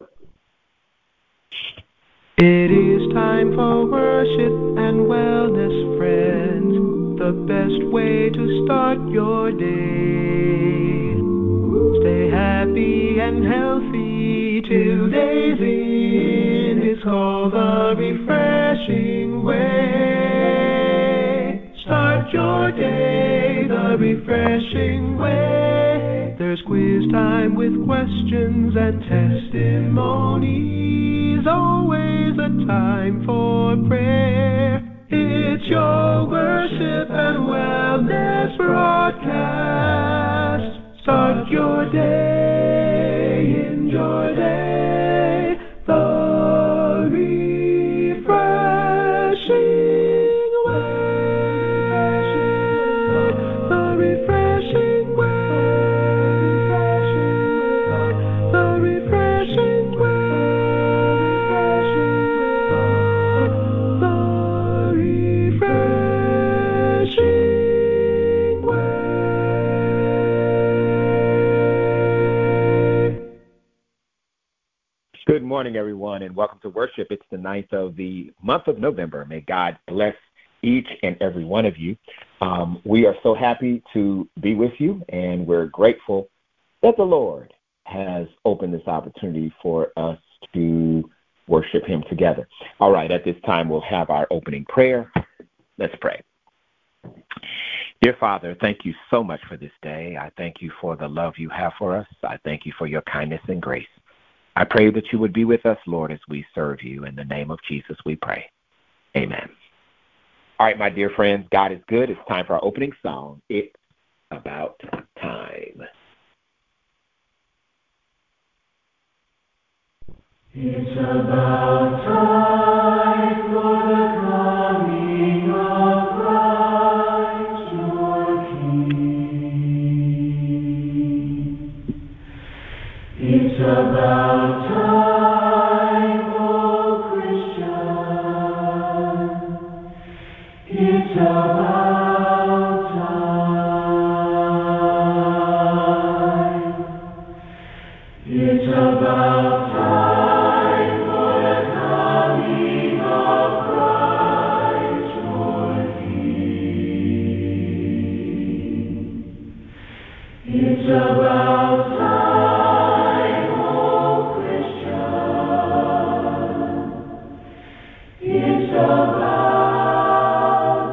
It is time for worship and wellness, friends. The best way to start your day. Stay happy and healthy till day's end. It's called the refreshing way. Start your day the refreshing way. There's quiz time with questions and testimonies. Always a time for prayer. It's your worship and wellness broadcast. Start your day, enjoy day, the refreshing way, the refreshing way, the refreshing way, the refreshing way. Good morning, everyone, and welcome to worship. It's the 9th of the month of November. May God bless each and every one of you. We are so happy to be with you, and we're grateful that the Lord has opened this opportunity for us to worship him together. All right, at this time, we'll have our opening prayer. Let's pray. Dear Father, thank you so much for this day. I thank you for the love you have for us. I thank you for your kindness and grace. I pray that you would be with us, Lord, as we serve you. In the name of Jesus, we pray. Amen. All right, my dear friends, God is good. It's time for our opening song. It's about time. It's about time for the coming of Christ your King. It's about time, oh Christian. It's about time. It's about time for the coming of Christ your King. It's about time, oh Christian. It's about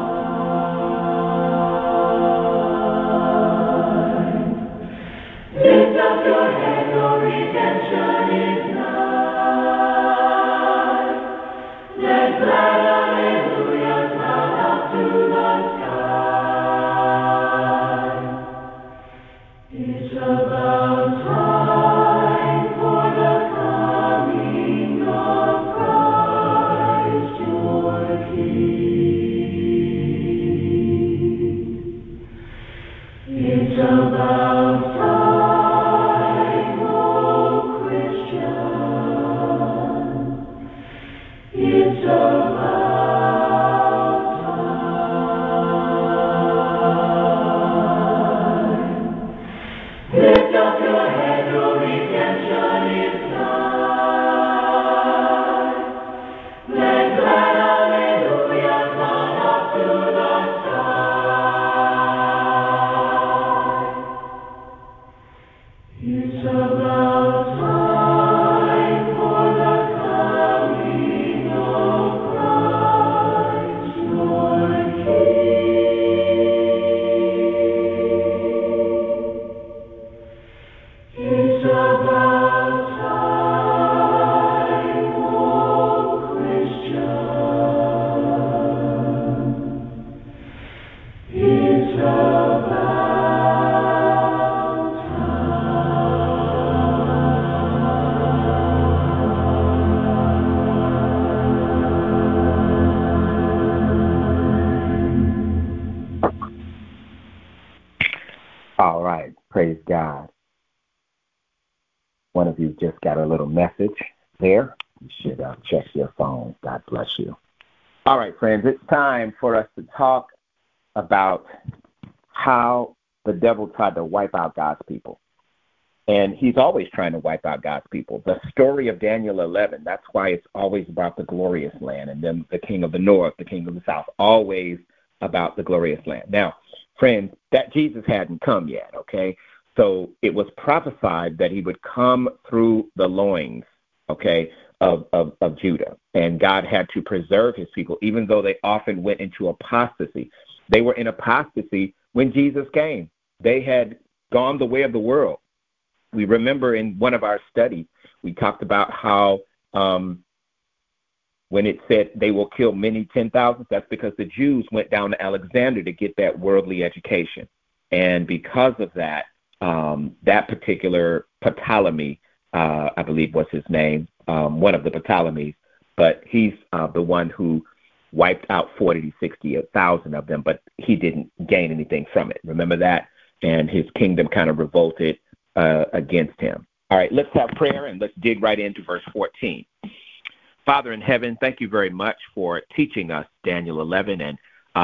time. Lift up your head, your redemption is nigh. Let glad hallelujahs sound up to the sky. It's about time for the coming of Christ your King. It's about time, oh Christian. It's about time. Lift up your head, your redemption is nigh. Let glad hallelujahs sound up to the sky. It's about time for the coming of Christ your King. It's about time, oh Christian. It's about All right, praise God. One of you just got a little message there. You should check your phone. God bless you. All right, friends, it's time for us to talk about how the devil tried to wipe out God's people. And he's always trying to wipe out God's people. The story of Daniel 11, that's why it's always about the glorious land, and then the king of the north, the king of the south, always about the glorious land. Now, friends, that Jesus hadn't come yet, okay? So it was prophesied that he would come through the loins, okay, of Judah. And God had to preserve his people, even though they often went into apostasy. They were in apostasy when Jesus came. They had gone the way of the world. We remember in one of our studies, we talked about how when it said they will kill many 10,000, that's because the Jews went down to Alexander to get that worldly education. And because of that, that particular Ptolemy, I believe was his name, one of the Ptolemies, but he's the one who wiped out 40 to 60,000 of them, but he didn't gain anything from it. Remember that? And his kingdom kind of revolted against him. All right, let's have prayer and let's dig right into verse 14. Father in heaven, thank you very much for teaching us Daniel 11 and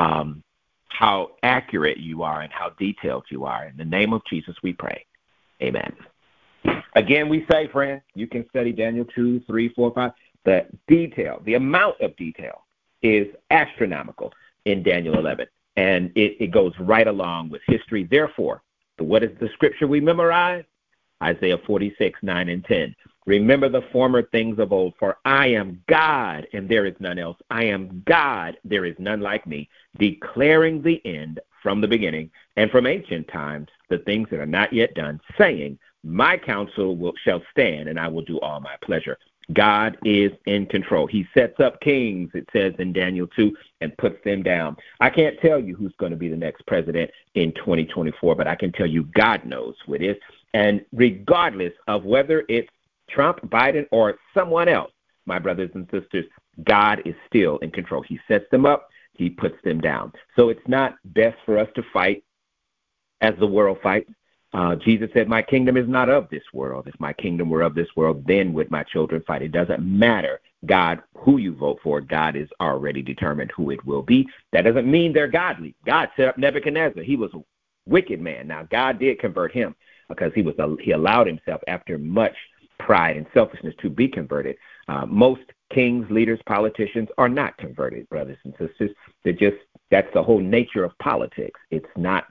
how accurate you are and how detailed you are. In the name of Jesus, we pray. Amen. Again, we say, friends, you can study Daniel 2, 3, 4, 5. The detail, the amount of detail is astronomical in Daniel 11, and it goes right along with history. Therefore, what is the scripture we memorize? Isaiah 46, 9 and 10. Remember the former things of old, for I am God, and there is none else. I am God, there is none like me, declaring the end from the beginning, and from ancient times the things that are not yet done, saying, my counsel shall stand, and I will do all my pleasure. God is in control. He sets up kings, it says in Daniel 2, and puts them down. I can't tell you who's going to be the next president in 2024, but I can tell you God knows who it is. And regardless of whether it's Trump, Biden, or someone else, my brothers and sisters, God is still in control. He sets them up. He puts them down. So it's not best for us to fight as the world fights. Jesus said, my kingdom is not of this world. If my kingdom were of this world, then would my children fight. It doesn't matter, God, who you vote for. God is already determined who it will be. That doesn't mean they're godly. God set up Nebuchadnezzar. He was a wicked man. Now, God did convert him because he allowed himself, after much pride and selfishness, to be converted. Most kings, leaders, politicians are not converted, brothers and sisters. That's the whole nature of politics. It's not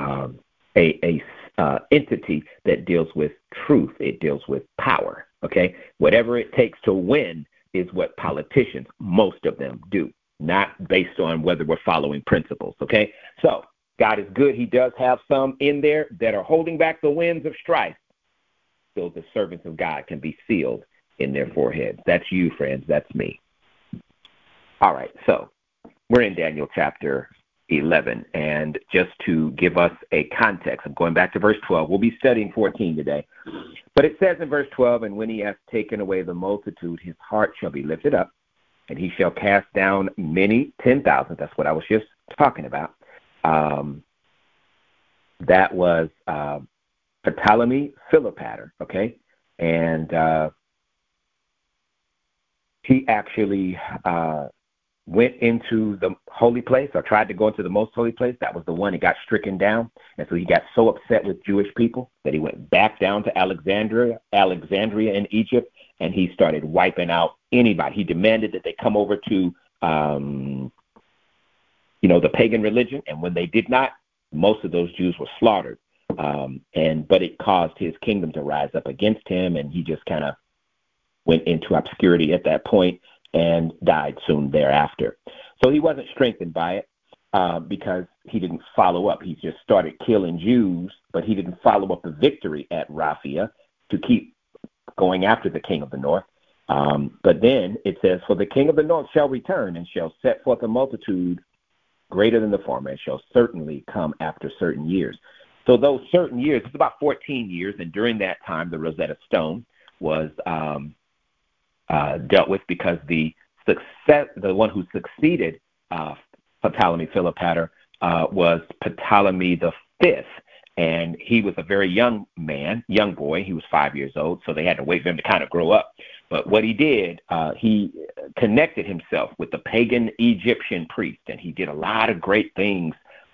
a entity that deals with truth. It deals with power, okay? Whatever it takes to win is what politicians, most of them, do, not based on whether we're following principles, okay? So God is good. He does have some in there that are holding back the winds of strife so the servants of God can be sealed in their foreheads. That's you, friends. That's me. All right, so we're in Daniel chapter 11, and just to give us a context, I'm going back to verse 12. We'll be studying 14 today. But it says in verse 12, and when he has taken away the multitude, his heart shall be lifted up, and he shall cast down many 10,000. That's what I was just talking about. That was Ptolemy Philopator, okay? And he actually went into the holy place, or tried to go into the most holy place. That was the one he got stricken down. And so he got so upset with Jewish people that he went back down to Alexandria in Egypt, and he started wiping out anybody. He demanded that they come over to, the pagan religion. And when they did not, most of those Jews were slaughtered. But it caused his kingdom to rise up against him, and he just kind of went into obscurity at that point and died soon thereafter. So he wasn't strengthened by it because he didn't follow up. He just started killing Jews, but he didn't follow up the victory at Raphia to keep going after the king of the north. But then it says, for the king of the north shall return and shall set forth a multitude greater than the former, and shall certainly come after certain years. So those certain years, it's about 14 years, and during that time, the Rosetta Stone was dealt with, because the one who succeeded Ptolemy Philopator was Ptolemy V, and he was a very young boy. He was 5 years old, so they had to wait for him to kind of grow up. But what he did, he connected himself with the pagan Egyptian priest, and he did a lot of great things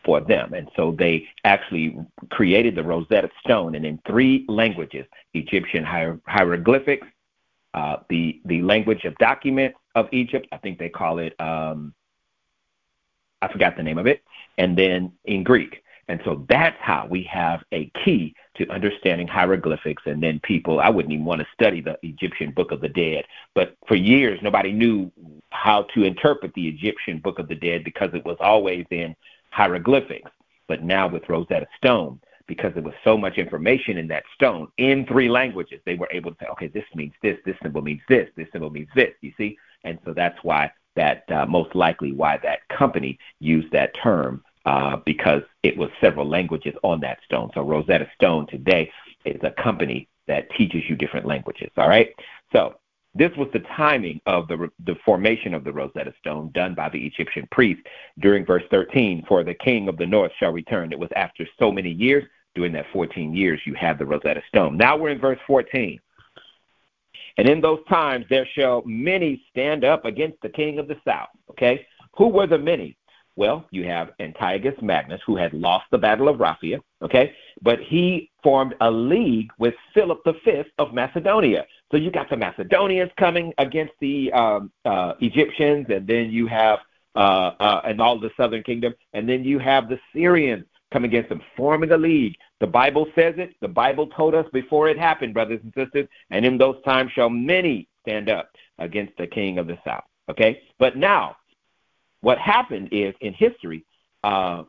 for them. And so they actually created the Rosetta Stone, and in 3 languages: Egyptian hieroglyphics, the language of documents of Egypt. I think they call it, I forgot the name of it, and then in Greek. And so that's how we have a key to understanding hieroglyphics. And then people, I wouldn't even want to study the Egyptian Book of the Dead. But for years, nobody knew how to interpret the Egyptian Book of the Dead because it was always in hieroglyphics. But now with Rosetta Stone, because there was so much information in that stone in 3 languages, they were able to say, okay, this means this symbol means this symbol means this, you see? And so that's why that most likely why that company used that term, because it was several languages on that stone. So Rosetta Stone today is a company that teaches you different languages, all right? So this was the timing of the formation of the Rosetta Stone done by the Egyptian priest during verse 13, for the king of the north shall return. It was after so many years. During that 14 years, you have the Rosetta Stone. Now we're in verse 14. And in those times there shall many stand up against the king of the south, okay? Who were the many? Well, you have Antiochus Magnus, who had lost the Battle of Raphia, okay? But he formed a league with Philip V of Macedonia. So you got the Macedonians coming against the Egyptians, and then you have and all the southern kingdom, and then you have the Syrians coming against them, forming a league. The Bible says it. The Bible told us before it happened, brothers and sisters, and in those times shall many stand up against the king of the south, okay? But now, what happened is, in history, the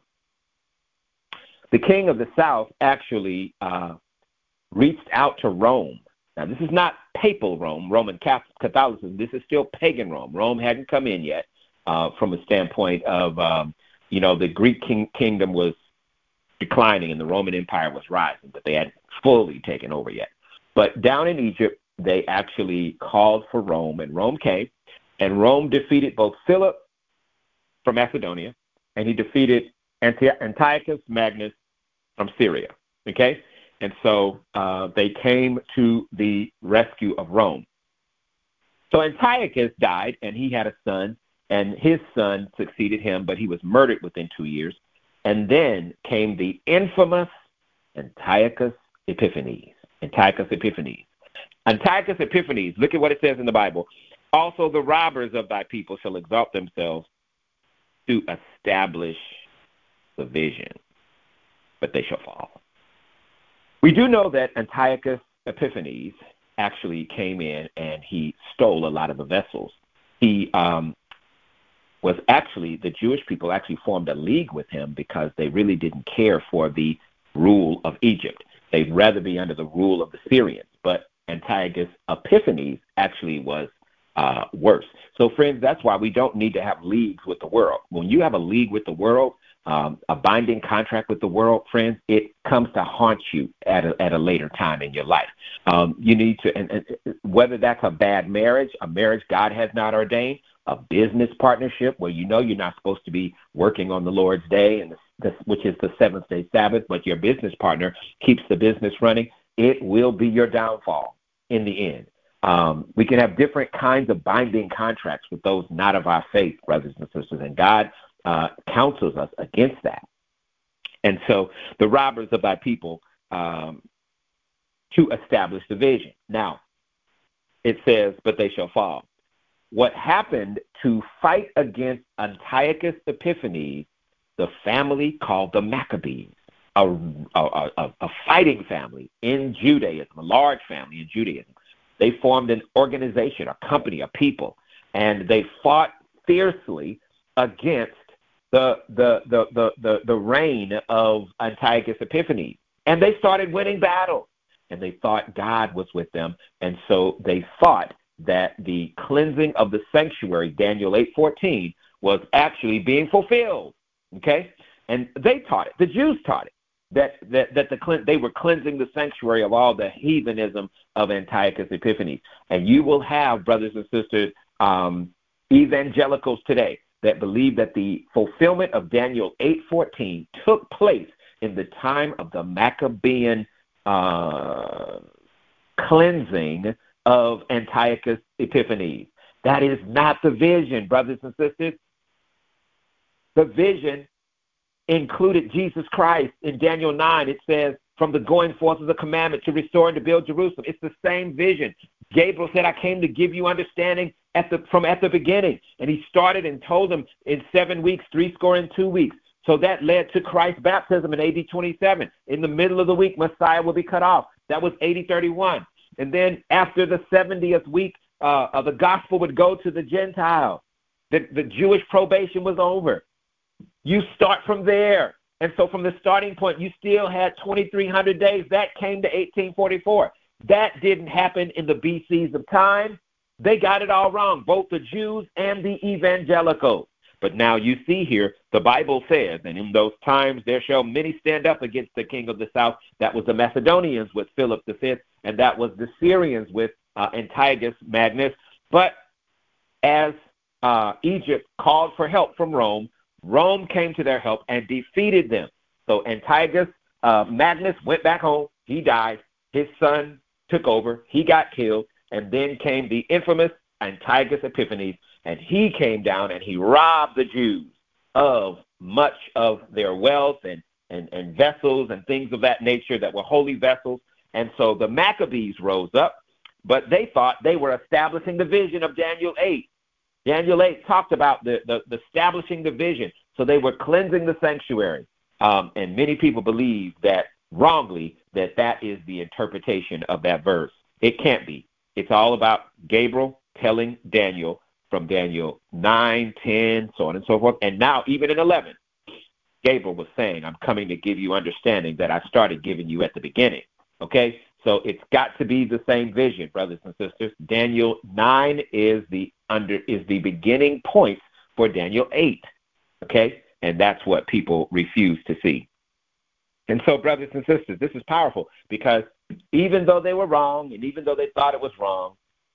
king of the south actually reached out to Rome. Now, this is not papal Rome, Roman Catholicism. This is still pagan Rome. Rome hadn't come in yet from a standpoint of, the Greek kingdom was declining and the Roman Empire was rising, but they hadn't fully taken over yet. But down in Egypt, they actually called for Rome, and Rome came, and Rome defeated both Philip from Macedonia, and he defeated Antiochus Magnus from Syria, okay? And so they came to the rescue of Rome. So Antiochus died, and he had a son, and his son succeeded him, but he was murdered within 2 years. And then came the infamous Antiochus Epiphanes. Antiochus Epiphanes, look at what it says in the Bible. Also the robbers of thy people shall exalt themselves to establish the vision, but they shall fall. We do know that Antiochus Epiphanes actually came in and he stole a lot of the vessels. He was actually, the Jewish people actually formed a league with him because they really didn't care for the rule of Egypt. They'd rather be under the rule of the Syrians. But Antiochus Epiphanes actually was worse. So, friends, that's why we don't need to have leagues with the world. When you have a league with the world, a binding contract with the world, friends, it comes to haunt you at a later time in your life. You need to, and whether that's a bad marriage, a marriage God has not ordained, a business partnership where you're not supposed to be working on the Lord's day, and which is the seventh-day Sabbath, but your business partner keeps the business running, it will be your downfall in the end. We can have different kinds of binding contracts with those not of our faith, brothers and sisters, and God counsels us against that. And so the robbers of thy people to establish the vision. Now, it says, but they shall fall. What happened to fight against Antiochus Epiphanes, the family called the Maccabees, a fighting family in Judaism, a large family in Judaism. They formed an organization, a company, a people, and they fought fiercely against the reign of Antiochus Epiphanes. And they started winning battles, and they thought God was with them, and so they thought that the cleansing of the sanctuary, Daniel 8:14, was actually being fulfilled, okay? And they taught it. The Jews taught it, that they were cleansing the sanctuary of all the heathenism of Antiochus Epiphanes. And you will have, brothers and sisters, evangelicals today that believe that the fulfillment of Daniel 8:14 took place in the time of the Maccabean cleansing of Antiochus Epiphanes. That is not the vision, brothers and sisters. The vision included Jesus Christ. In Daniel 9, it says, from the going forth of the commandment to restore and to build Jerusalem. It's the same vision. Gabriel said, I came to give you understanding from the beginning. And he started and told them in 7 weeks, 62 weeks. So that led to Christ's baptism in AD 27. In the middle of the week, Messiah will be cut off. That was AD 31. And then after the 70th week, the gospel would go to the Gentiles. The Jewish probation was over. You start from there. And so from the starting point, you still had 2,300 days. That came to 1844. That didn't happen in the BCs of time. They got it all wrong, both the Jews and the evangelicals. But now you see here, the Bible says, and in those times there shall many stand up against the king of the south. That was the Macedonians with Philip V, and that was the Syrians with Antiochus Magnus. But as Egypt called for help from Rome, Rome came to their help and defeated them. So Antiochus Magnus went back home. He died. His son took over. He got killed. And then came the infamous Antiochus Epiphanes, and he came down and he robbed the Jews of much of their wealth and vessels and things of that nature that were holy vessels. And so the Maccabees rose up, but they thought they were establishing the vision of Daniel 8. Daniel 8 talked about the establishing the vision. So they were cleansing the sanctuary. And many people believe that wrongly that is the interpretation of that verse. It can't be. It's all about Gabriel telling Daniel from Daniel 9, 10, so on and so forth. And now even in 11, Gabriel was saying, I'm coming to give you understanding that I started giving you at the beginning. Okay? So it's got to be the same vision, brothers and sisters. Daniel 9 is the beginning point for Daniel 8. Okay? And that's what people refuse to see. And so, brothers and sisters, this is powerful because even though they were wrong and even though they thought it was wrong,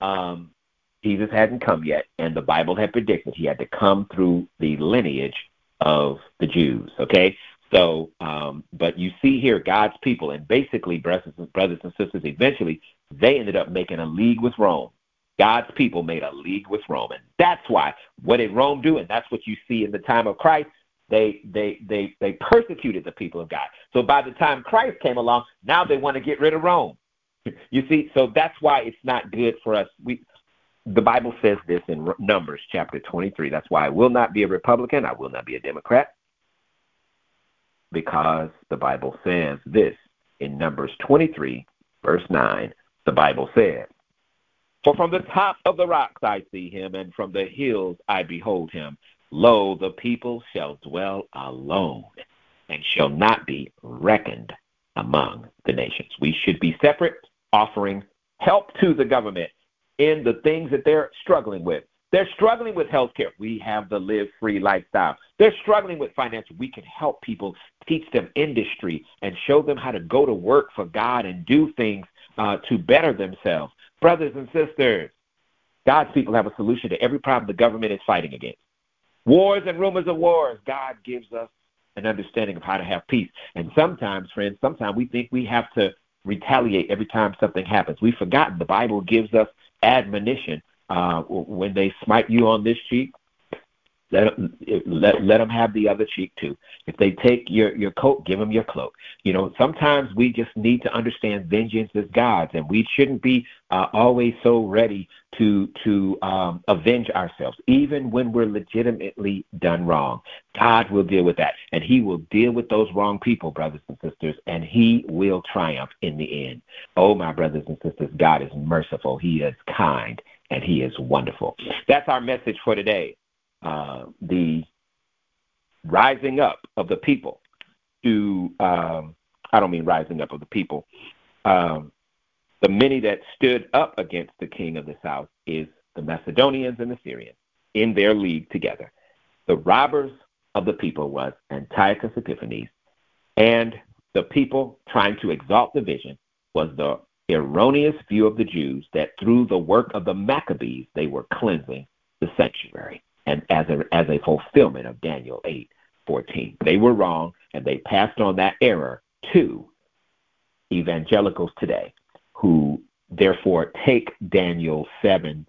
Jesus hadn't come yet, and the Bible had predicted he had to come through the lineage of the Jews, okay? So, but you see here God's people, and basically, brothers and sisters, eventually they ended up making a league with Rome. God's people made a league with Rome, and that's why. What did Rome do? And that's what you see in the time of Christ. They persecuted the people of God. So by the time Christ came along, now they want to get rid of Rome. You see, so that's why it's not good for us. The Bible says this in Numbers chapter 23. That's why I will not be a Republican. I will not be a Democrat. Because the Bible says this in Numbers 23, verse 9. The Bible says, for from the top of the rocks I see him, and from the hills I behold him. Lo, the people shall dwell alone, and shall not be reckoned among the nations. We should be separate, offering help to the government in the things that they're struggling with. They're struggling with health care. We have the Live Free lifestyle. They're struggling with financial. We can help people, teach them industry, and show them how to go to work for God and do things to better themselves. Brothers and sisters, God's people have a solution to every problem the government is fighting against. Wars and rumors of wars. God gives us an understanding of how to have peace. And sometimes, friends, we think we have to retaliate every time something happens. We've forgotten the Bible gives us admonition. When they smite you on this cheek, let them have the other cheek too. If they take your coat, give them your cloak. You know, sometimes we just need to understand vengeance is God's, and we shouldn't be always so ready to avenge ourselves, even when we're legitimately done wrong. God will deal with that, and he will deal with those wrong people, brothers and sisters, and he will triumph in the end. Oh, my brothers and sisters, God is merciful. He is kind, and he is wonderful. That's our message for today. The rising up of the people to, I don't mean rising up of the people, the many that stood up against the king of the south is the Macedonians and the Syrians in their league together. The robbers of the people was Antiochus Epiphanes, and the people trying to exalt the vision was the erroneous view of the Jews that through the work of the Maccabees, they were cleansing the sanctuary. And as a fulfillment of Daniel 8:14. They were wrong, and they passed on that error to evangelicals today, who therefore take Daniel 9,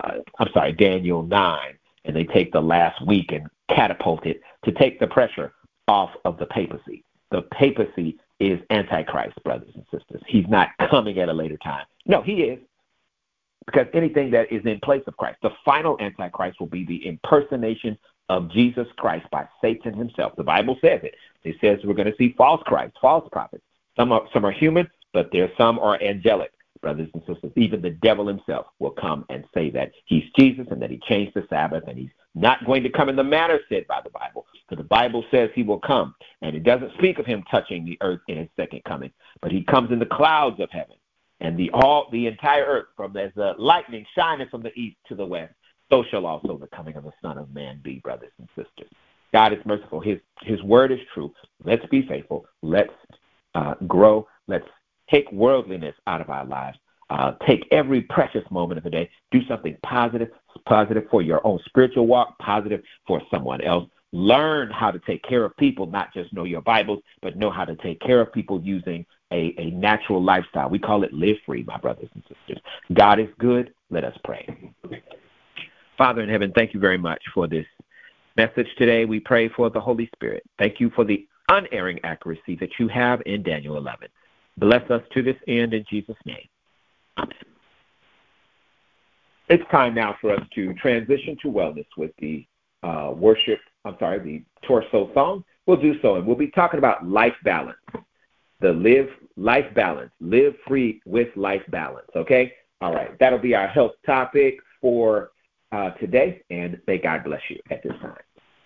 and they take the last week and catapult it to take the pressure off of the papacy. The papacy is Antichrist, brothers and sisters. He's not coming at a later time. No, he is. Because anything that is in place of Christ, the final Antichrist will be the impersonation of Jesus Christ by Satan himself. The Bible says it. It says we're going to see false Christ, false prophets. Some are human, but some are angelic, brothers and sisters. Even the devil himself will come and say that he's Jesus and that he changed the Sabbath, and he's not going to come in the manner said by the Bible. So the Bible says he will come, and it doesn't speak of him touching the earth in his second coming, but he comes in the clouds of heaven. And the entire earth, from as the lightning shining from the east to the west, so shall also the coming of the Son of Man be, brothers and sisters. God is merciful. His word is true. Let's be faithful. Let's grow. Let's take worldliness out of our lives. Take every precious moment of the day. Do something positive for your own spiritual walk, positive for someone else. Learn how to take care of people, not just know your Bibles, but know how to take care of people using a natural lifestyle. We call it live free, my brothers and sisters. God is good. Let us pray. Father in heaven, thank you very much for this message today. We pray for the Holy Spirit. Thank you for the unerring accuracy that you have in Daniel 11. Bless us to this end in Jesus' name. Amen. It's time now for us to transition to wellness with the the torso song. We'll do so, and we'll be talking about life balance. Life balance. Live free with life balance, okay? All right, that'll be our health topic for today, and may God bless you at this time.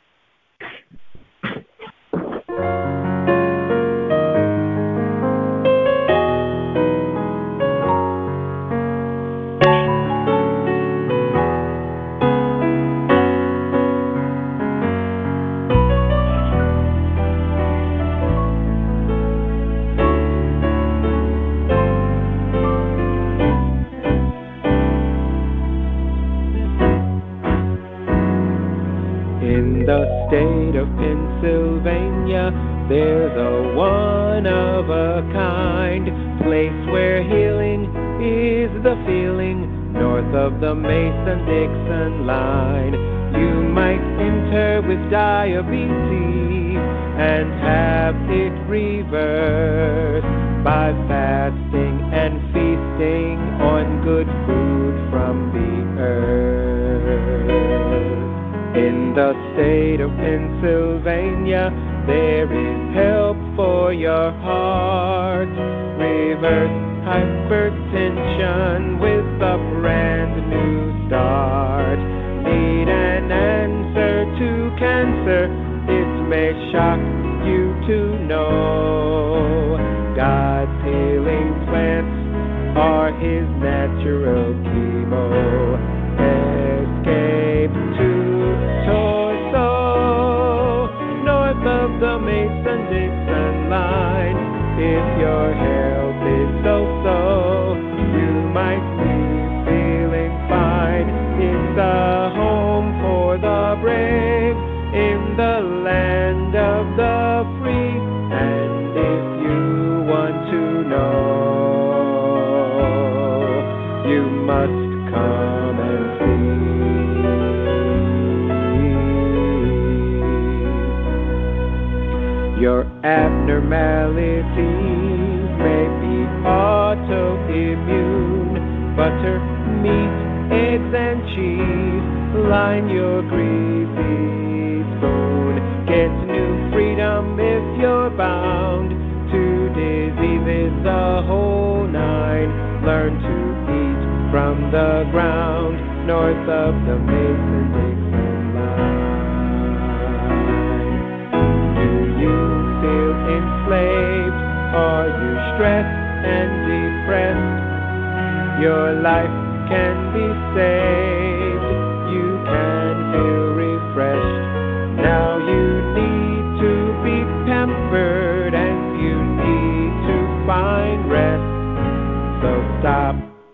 State of Pennsylvania, there's a one-of-a-kind place where healing is the feeling, north of the Mason-Dixon line. You might enter with diabetes and have it reversed by fasting and feasting on good food from the earth. In the state of Pennsylvania, there is help for your heart. Reverse hypertension with a brand new start. Need an answer to cancer? It may shock you to know God's healing plants are his natural chemo. Escape to Torso, north of the Mason-Dixon line. If your health is so-so, you might be feeling fine. It's a home for the brave in the land of the free. And if you want to know, you must come and see. Your abnormalities may be autoimmune. Butter, meat, eggs, and cheese line your greasy spoon. Get new freedom if you're bound to diseases, the whole nine. Learn to eat from the ground, north of the Mason-Dixon line. Feel enslaved? Are you stressed and depressed? Your life can be saved. You can feel refreshed. Now you need to be pampered and you need to find rest. So stop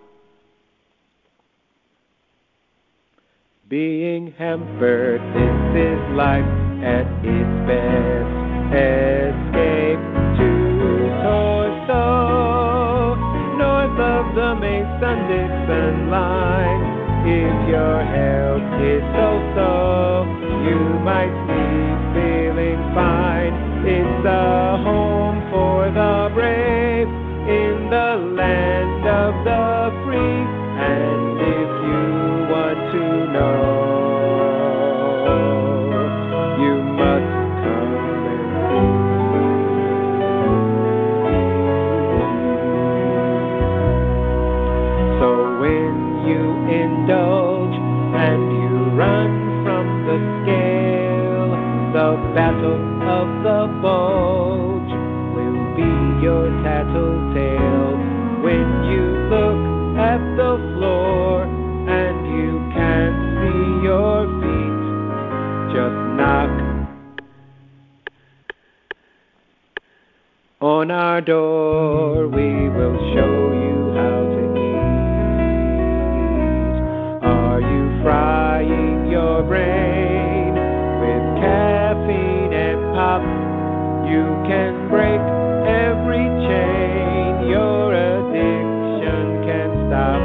being hampered. This is life at its best. Escape to Torso, north of the Mason-Dixon line. If your health is so-so, you might be feeling fine. It's a home for the brave in the land of the free. And if you want to know, you must come and see. So when you indulge and you run from the scale, the battle of the bulge will be your tattletale. When you look at the floor and you can't see your feet, just knock on our door. We will show you how to eat. Are you frying your brain with caffeine and pop? You can break every chain. Your addiction can stop.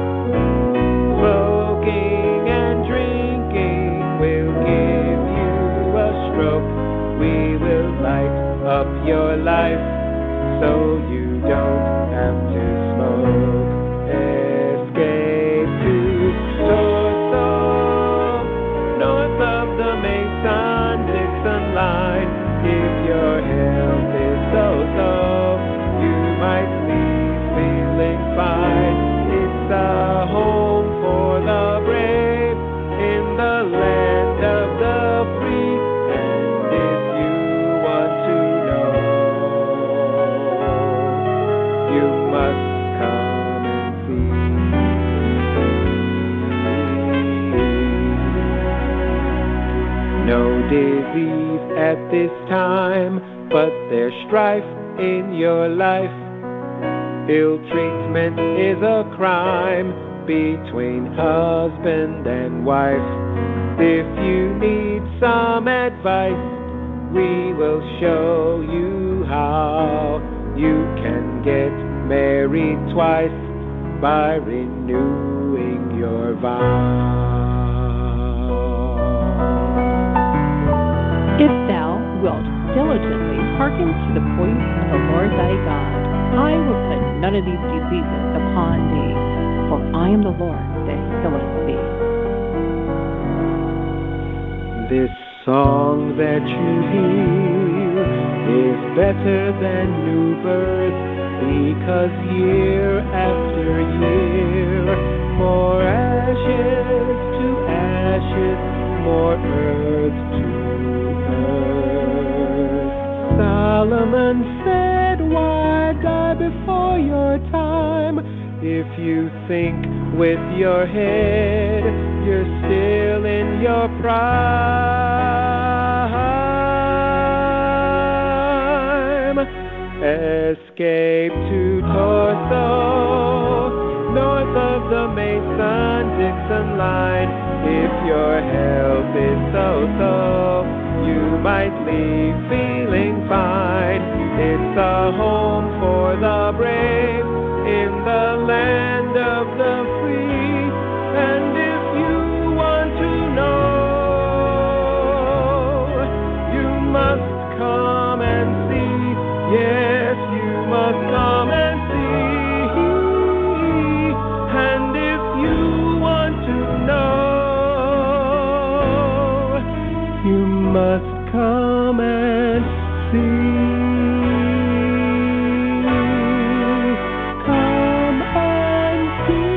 Smoking and drinking will give you a stroke. We will light up your life so you don't have to smoke. Escape to Torso, north of the Mason-Dixon line. If your health is so-so, you might leave feeling fine. It's a home for the brave in the land of the free. And if you want to know, you must come and see. No disease at this time, but there's strife in your life. Ill treatment is a crime between husband and wife. If you need some advice, we will show you how. You can get married twice by renewing your vow. If thou wilt diligently hearken to the voice of the Lord thy God, I will put none of these diseases upon thee, for I am the Lord that healeth thee. This song that you hear is better than new birth, because year after year, more ashes to ashes, more earth to earth. Solomon said, why die before your time? If you think with your head, you're still in your prime. Escape to Torso, north of the Mason-Dixon line. If your health is so-so, you might leave feeling fine. It's a home for the brave in the land of the free. And if you want to know, you must come and see. Yes, you must come and see. And if you want to know, you must come and see. Come and see.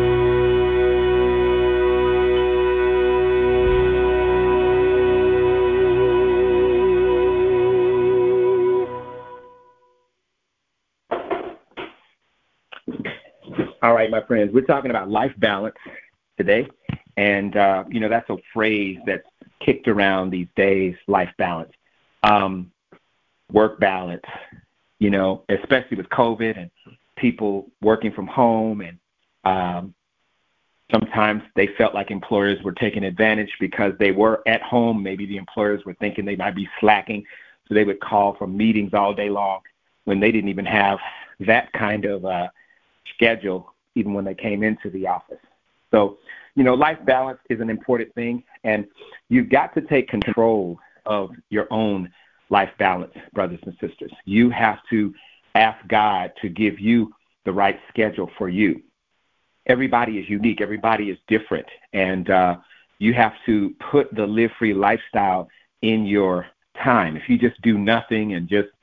All right, my friends, we're talking about life balance today. And, that's a phrase that's kicked around these days, life balance, work balance, especially with COVID and people working from home. And sometimes they felt like employers were taking advantage because they were at home. Maybe the employers were thinking they might be slacking, so they would call for meetings all day long when they didn't even have that kind of schedule, even when they came into the office. So, life balance is an important thing, and you've got to take control of your own life balance, brothers and sisters. You have to ask God to give you the right schedule for you. Everybody is unique. Everybody is different. And you have to put the live free lifestyle in your time. If you just do nothing and just,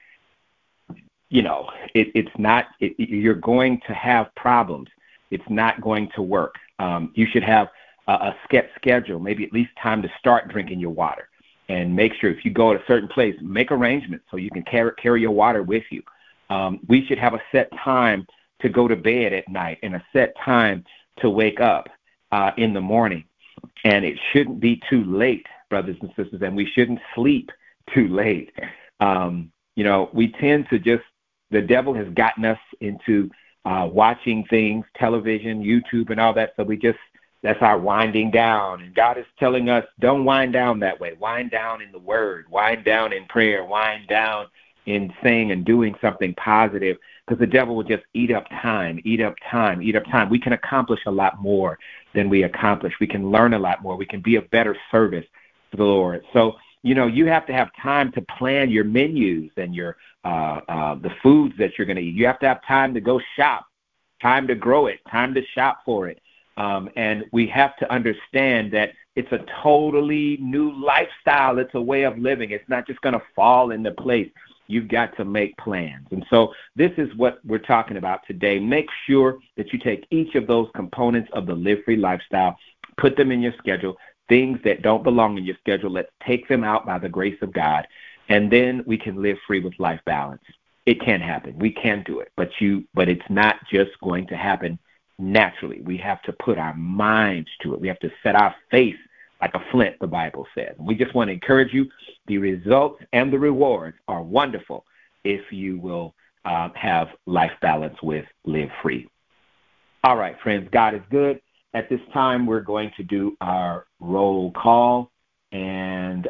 you're going to have problems. It's not going to work. You should have a set schedule, maybe at least time to start drinking your water. And make sure if you go to a certain place, make arrangements so you can carry your water with you. We should have a set time to go to bed at night and a set time to wake up in the morning. And it shouldn't be too late, brothers and sisters, and we shouldn't sleep too late. We tend to the devil has gotten us into watching things, television, YouTube, and all that. So that's our winding down. And God is telling us, don't wind down that way. Wind down in the word, wind down in prayer, wind down in saying and doing something positive, because the devil will just eat up time. We can accomplish a lot more than we accomplish. We can learn a lot more. We can be a better service to the Lord. So, you have to have time to plan your menus and your the foods that you're going to eat. You have to have time to go shop, time to grow it, time to shop for it. And we have to understand that it's a totally new lifestyle. It's a way of living. It's not just going to fall into place. You've got to make plans. And so this is what we're talking about today. Make sure that you take each of those components of the Live Free lifestyle, put them in your schedule. Things that don't belong in your schedule, let's take them out by the grace of God, and then we can live free with life balance. It can happen. We can do it, but it's not just going to happen naturally. We have to put our minds to it. We have to set our face like a flint, the Bible says. And we just want to encourage you. The results and the rewards are wonderful if you will have life balance with Live Free. All right, friends, God is good. At this time, we're going to do our roll call, and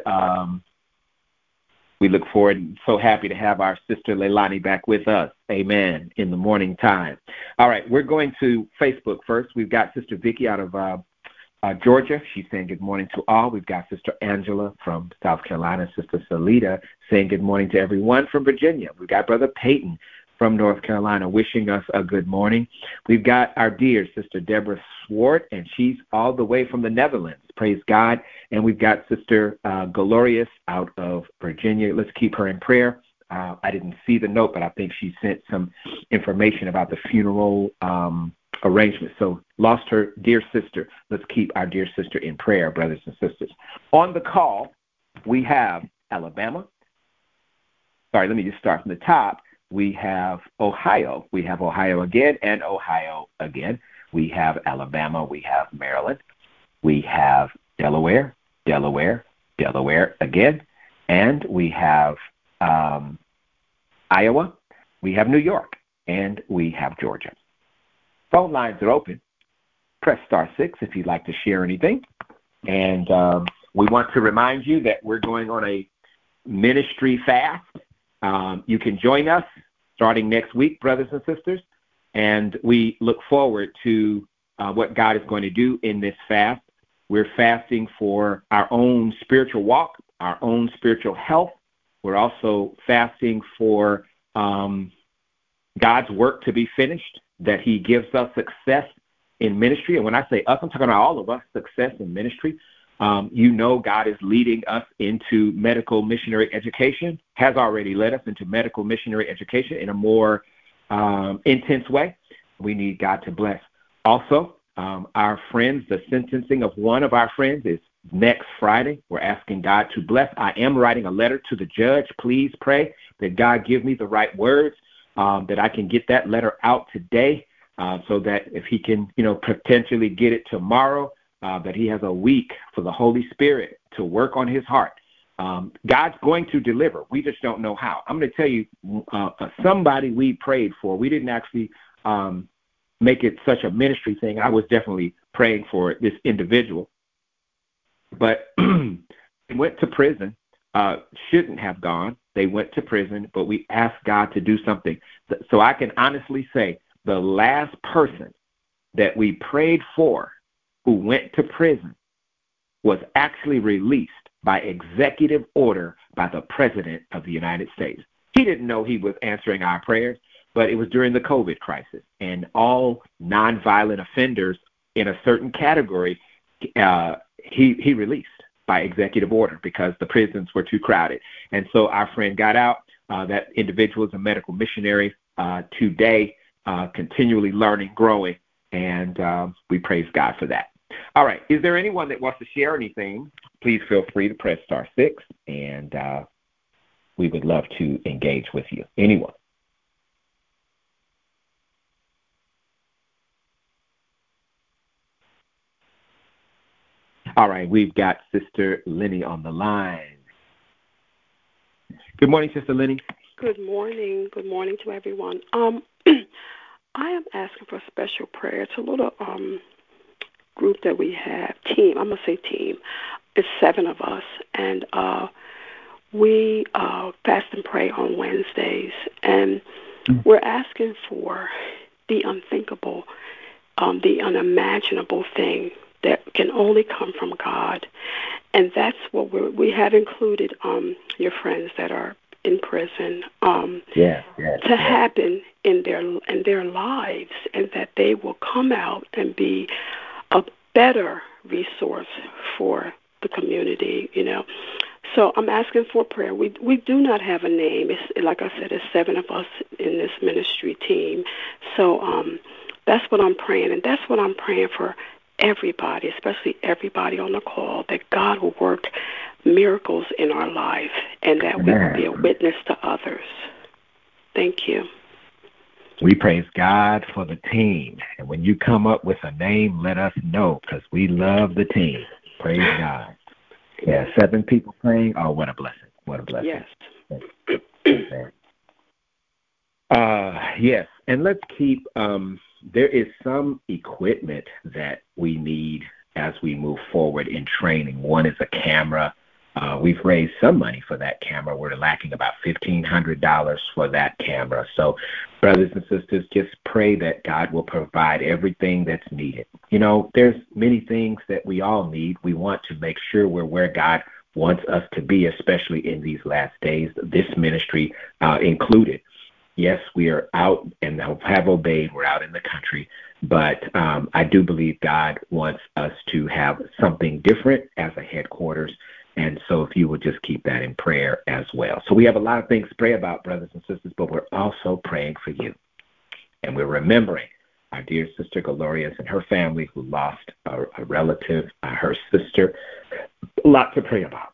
we look forward and so happy to have our sister Leilani back with us, amen, in the morning time. All right, we're going to Facebook first. We've got Sister Vicky out of Georgia. She's saying good morning to all. We've got Sister Angela from South Carolina, Sister Salida saying good morning to everyone from Virginia. We've got Brother Peyton from North Carolina wishing us a good morning. We've got our dear Sister Deborah Swart, and she's all the way from the Netherlands. Praise God. And we've got Sister Glorious out of Virginia. Let's keep her in prayer. I didn't see the note, but I think she sent some information about the funeral arrangement. So lost her dear sister. Let's keep our dear sister in prayer, brothers and sisters. On the call, we have Alabama. Sorry, let me just start from the top. We have Ohio. We have Ohio again and Ohio again. We have Alabama. We have Maryland. We have Delaware again. And we have Iowa. We have New York. And we have Georgia. Phone lines are open. Press *6 if you'd like to share anything. And we want to remind you that we're going on a ministry fast. You can join us starting next week, brothers and sisters, and we look forward to what God is going to do in this fast. We're fasting for our own spiritual walk, our own spiritual health. We're also fasting for God's work to be finished, that he gives us success in ministry. And when I say us, I'm talking about all of us, success in ministry. God is leading us into medical missionary education, has already led us into medical missionary education in a more intense way. We need God to bless. Also, our friends, the sentencing of one of our friends is next Friday. We're asking God to bless. I am writing a letter to the judge. Please pray that God give me the right words, that I can get that letter out today, so that if he can, potentially get it tomorrow, that he has a week for the Holy Spirit to work on his heart. God's going to deliver. We just don't know how. I'm going to tell you, somebody we prayed for, we didn't actually make it such a ministry thing. I was definitely praying for this individual. But they went to prison, shouldn't have gone. They went to prison, but we asked God to do something. So I can honestly say the last person that we prayed for who went to prison was actually released by executive order by the President of the United States. He didn't know he was answering our prayers, but it was during the COVID crisis, and all nonviolent offenders in a certain category he released by executive order because the prisons were too crowded. And so our friend got out. That individual is a medical missionary today, continually learning, growing, and we praise God for that. All right. Is there anyone that wants to share anything? Please feel free to press *6, and we would love to engage with you. Anyone? All right. We've got Sister Lenny on the line. Good morning, Sister Lenny. Good morning. Good morning to everyone. I am asking for special prayer. It's a little group that we have, team. I'm going to say team. It's 7 of us, and we fast and pray on Wednesdays, and we're asking for the unthinkable, the unimaginable thing that can only come from God. And that's what we have included your friends that are in prison to happen in their lives, and that they will come out and be a better resource for the community, So I'm asking for prayer. We do not have a name. It's, like I said, it's 7 of us in this ministry team. So that's what I'm praying, and that's what I'm praying for everybody, especially everybody on the call, that God will work miracles in our life and that we will be a witness to others. Thank you. We praise God for the team. And when you come up with a name, let us know, because we love the team. Praise God. Yeah, 7 people praying. Oh, what a blessing. What a blessing. Yes. Yes, and let's keep, there is some equipment that we need as we move forward in training. One is a camera. We've raised some money for that camera. We're lacking about $1,500 for that camera. So, brothers and sisters, just pray that God will provide everything that's needed. There's many things that we all need. We want to make sure we're where God wants us to be, especially in these last days, this ministry included. Yes, we are out and have obeyed. We're out in the country. But I do believe God wants us to have something different as a headquarters. And so if you would just keep that in prayer as well. So we have a lot of things to pray about, brothers and sisters, but we're also praying for you. And we're remembering our dear sister Glorious and her family who lost a relative, her sister. A lot to pray about.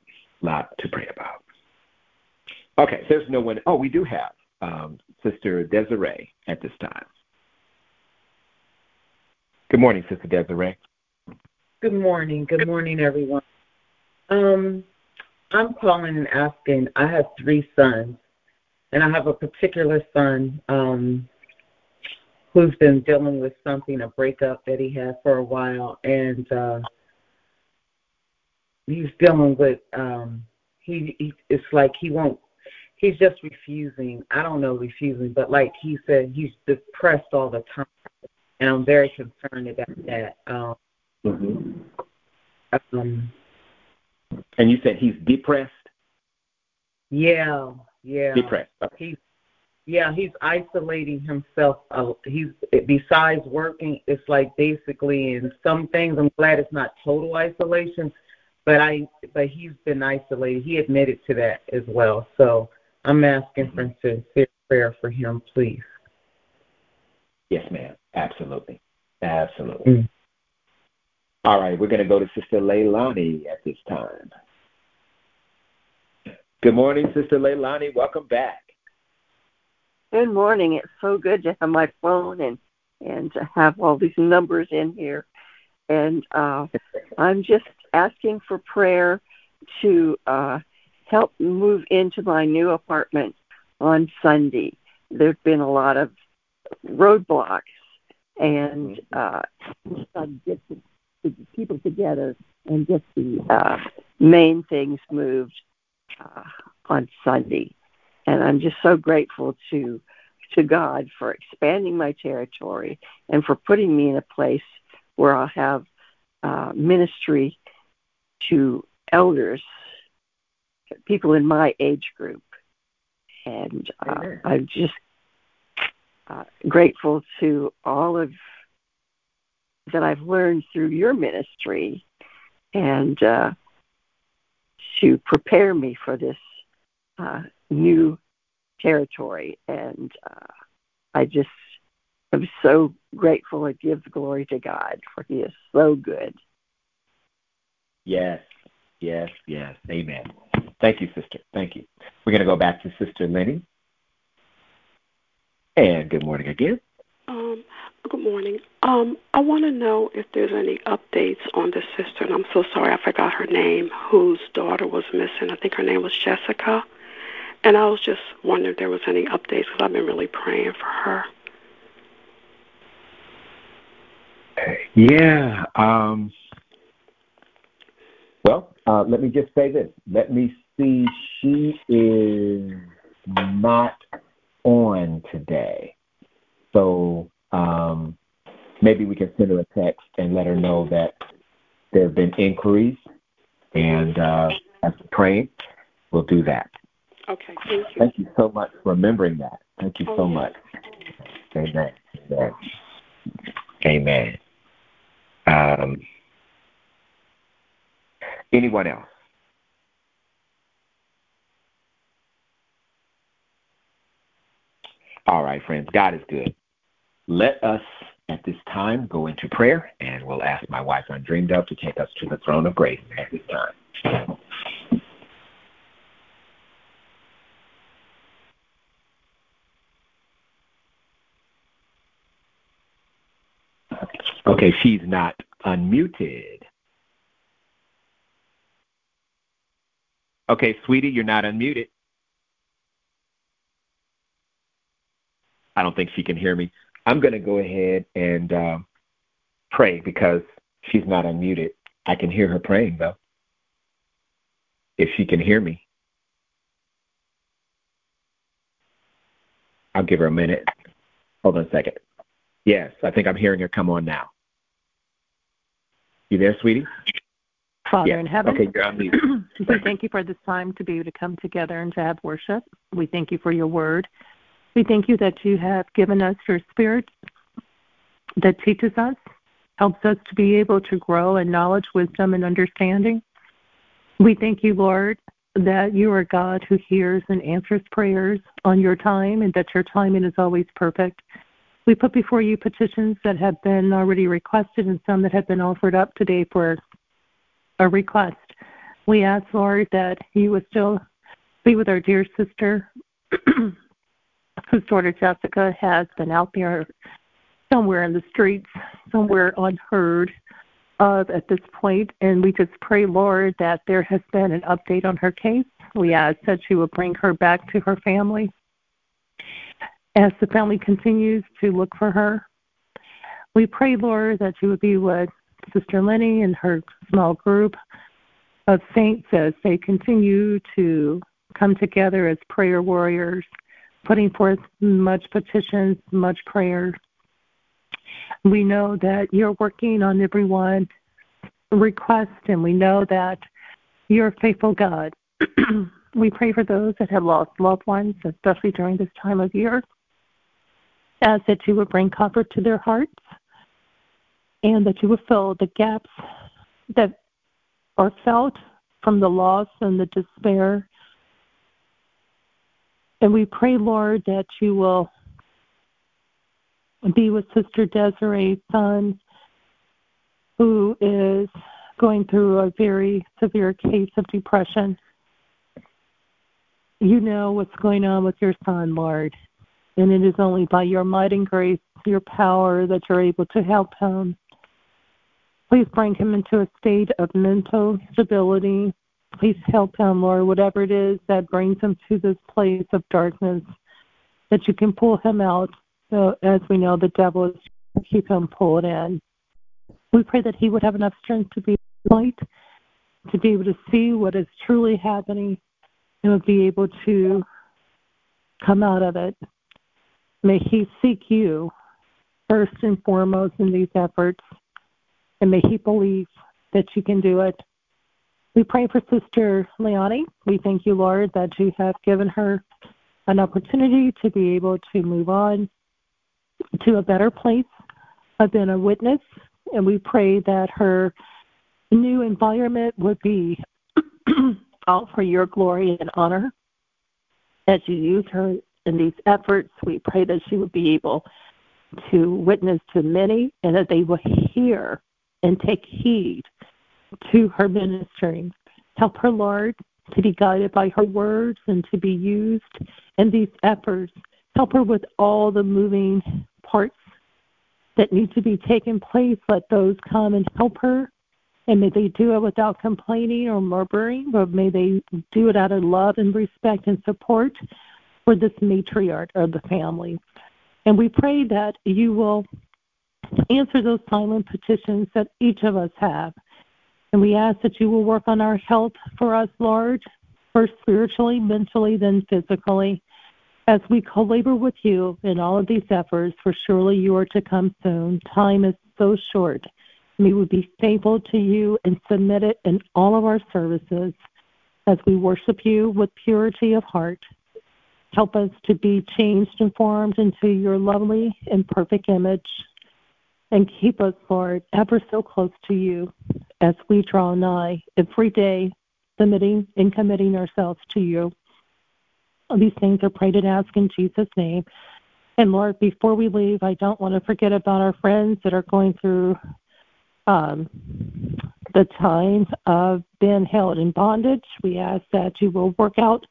Okay, there's no one. Oh, we do have Sister Desiree at this time. Good morning, Sister Desiree. Good morning. Good morning, everyone. I'm calling and asking. I have 3 sons, and I have a particular son who's been dealing with something, a breakup that he had for a while, and he's dealing with it's like he won't. He's just refusing. I don't know refusing, but like he said, he's depressed all the time, and I'm very concerned about that. And you said he's depressed? Yeah. Depressed. Okay. He's isolating himself. He's besides working, it's like basically in some things. I'm glad it's not total isolation, but he's been isolated. He admitted to that as well. So I'm asking for sincere prayer for him, please. Yes, ma'am. Absolutely. All right, we're going to go to Sister Leilani at this time. Good morning, Sister Leilani. Welcome back. Good morning. It's so good to have my phone and to have all these numbers in here. And I'm just asking for prayer to help move into my new apartment on Sunday. There's been a lot of roadblocks, and get the people together and get the main things moved on Sunday. And I'm just so grateful to God for expanding my territory and for putting me in a place where I'll have ministry to elders people in my age group. And I'm just grateful to all of that I've learned through your ministry and to prepare me for this new territory. And I'm so grateful and give the glory to God, for He is so good. Yes. Amen. Thank you, sister. Thank you. We're going to go back to Sister Lenny. And good morning again. Good morning. I want to know if there's any updates on the sister, and I'm so sorry I forgot her name, whose daughter was missing. I think her name was Jessica. And I was just wondering if there was any updates, because I've been really praying for her. Yeah. Well, let me just say this. Let me see. She is not on today. So maybe we can send her a text and let her know that there have been inquiries. And after praying, we'll do that. Okay, thank you. Thank you so much for remembering that. Thank you so much. Amen. Amen. Anyone else? All right, friends. God is good. Let us, at this time, go into prayer, and we'll ask my wife, Undreamed Of, to take us to the throne of grace at this time. Okay, she's not unmuted. Okay, sweetie, you're not unmuted. I don't think she can hear me. I'm going to go ahead and pray because she's not unmuted. I can hear her praying, though, if she can hear me. I'll give her a minute. Hold on a second. Yes, I think I'm hearing her come on now. You there, sweetie? Father in heaven, okay, you're unmuted. We thank you for this time to be able to come together and to have worship. We thank you for your word. We thank you that you have given us your spirit that teaches us, helps us to be able to grow in knowledge, wisdom, and understanding. We thank you, Lord, that you are God who hears and answers prayers on your time and that your timing is always perfect. We put before you petitions that have been already requested and some that have been offered up today for a request. We ask, Lord, that you would still be with our dear sister whose daughter Jessica has been out there somewhere in the streets, somewhere unheard of at this point. And we just pray, Lord, that there has been an update on her case. We ask that you will bring her back to her family as the family continues to look for her. We pray, Lord, that you would be with Sister Lenny and her small group of saints as they continue to come together as prayer warriors, putting forth much petitions, much prayer. We know that you're working on everyone's request, and we know that you're a faithful God. We pray for those that have lost loved ones, especially during this time of year. Ask that you would bring comfort to their hearts and that you would fill the gaps that are felt from the loss and the despair. And we pray, Lord, that you will be with Sister Desiree's son, who is going through a very severe case of depression. You know what's going on with your son, Lord, and it is only by your might and grace, your power, that you're able to help him. Please bring him into a state of mental stability. Please help him, Lord, whatever it is that brings him to this place of darkness, that you can pull him out. So as we know, the devil is to keep him pulled in. We pray that he would have enough strength to be light, to be able to see what is truly happening, and would be able to come out of it. May he seek you first and foremost in these efforts, and may he believe that you can do it. We pray for Sister Leonie. We thank you, Lord, that you have given her an opportunity to be able to move on to a better place, have been a witness, and we pray that her new environment would be all for your glory and honor. As you use her in these efforts, we pray that she would be able to witness to many and that they will hear and take heed to her ministry. Help her, Lord, to be guided by her words and to be used in these efforts. Help her with all the moving parts that need to be taking place. Let those come and help her. And may they do it without complaining or murmuring, but may they do it out of love and respect and support for this matriarch of the family. And we pray that you will answer those silent petitions that each of us have. And we ask that you will work on our health for us, Lord, first spiritually, mentally, then physically, as we co-labor with you in all of these efforts, for surely you are to come soon. Time is so short. May we be faithful to you and submitted in all of our services as we worship you with purity of heart. Help us to be changed and formed into your lovely and perfect image. And keep us, Lord, ever so close to you as we draw nigh every day, submitting and committing ourselves to you. All these things are prayed and asked in Jesus' name. And Lord, before we leave, I don't want to forget about our friends that are going through the times of being held in bondage. We ask that you will work out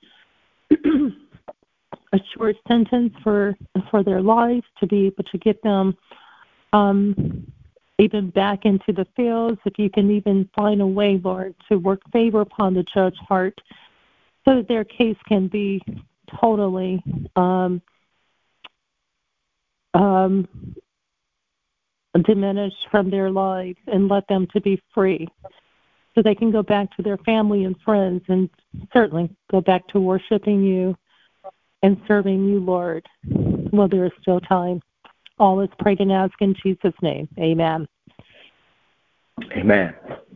a short sentence for their lives to be able to get them even back into the fields. If you can even find a way, Lord, to work favor upon the judge's heart so that their case can be totally diminished from their lives, and let them to be free so they can go back to their family and friends and certainly go back to worshiping you and serving you, Lord, while there is still time. All is prayed and asked in Jesus' name. Amen. Amen.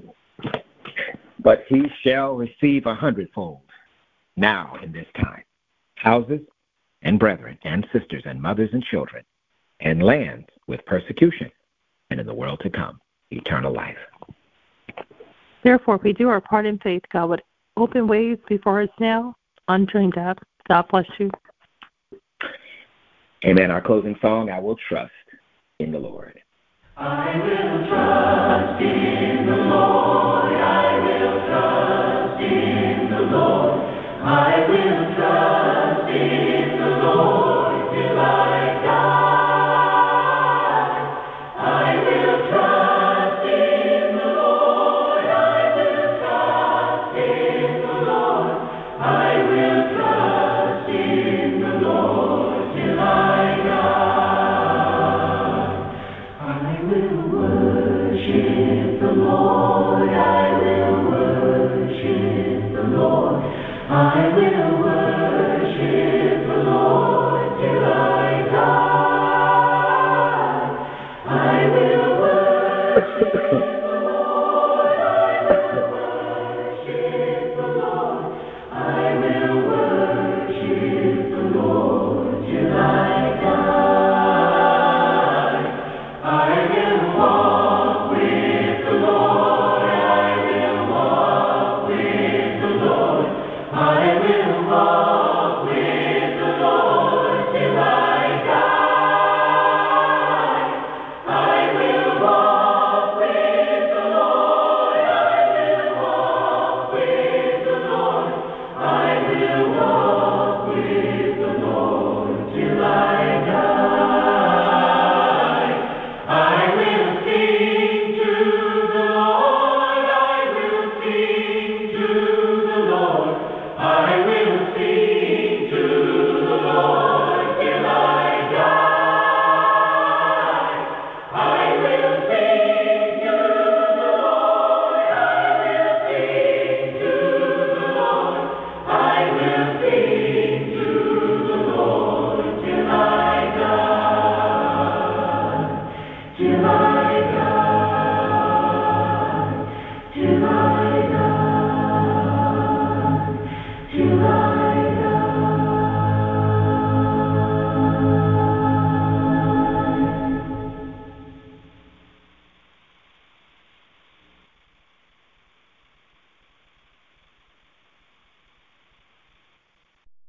But he shall receive 100-fold now in this time, houses and brethren and sisters and mothers and children, and lands with persecution, and in the world to come, eternal life. Therefore, if we do our part in faith, God would open ways before us now, undreamed of. God bless you. Amen. Our closing song, I Will Trust in the Lord. I will trust in the Lord. I will trust in the Lord. I will trust in the Lord till I die. I will trust in the Lord. I will trust in the Lord. I will trust in the Lord till I die. I will worship the Lord. I will worship the Lord. I will worship the Lord till I die. I will worship